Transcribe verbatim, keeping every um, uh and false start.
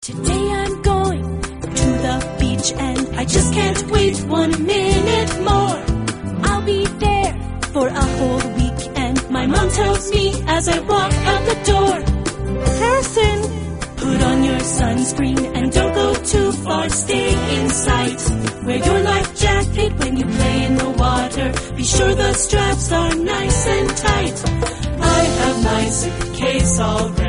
Today I'm going to the beach and I just can't wait one minute more. I'll be there for a whole week and my mom tells me as I walk out the door, Harrison, put on your sunscreen and don't go too far, stay in sight. Wear your life jacket when you play in the water. Be sure the straps are nice and tight. I have my suitcase all ready.